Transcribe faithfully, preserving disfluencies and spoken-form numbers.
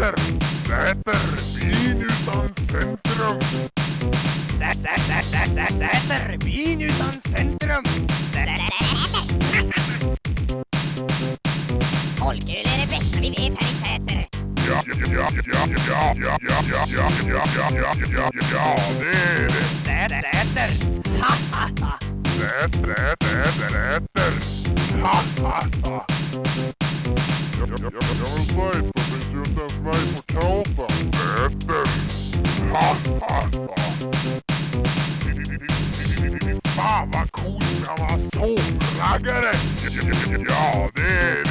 Säter, Säter, byn utan centrum. Säter, Säter, Säter, byn utan centrum. Folköl är det bästa vi vet här i Säter. Ja, ja, ja, ja, ja, ja, ja, ja, ja, ja, ja, ja, ja, ja, det är det. Säter, Säter, ha, ha, ha. Säter, Säter, Säter, ha, ha, ha. Jag, jag, jag, jag vill säga att det finns ju inte ens mig på kartan. Säter, ha, ha, ha. Fan vad coolt när man såg raggare. Ja, det är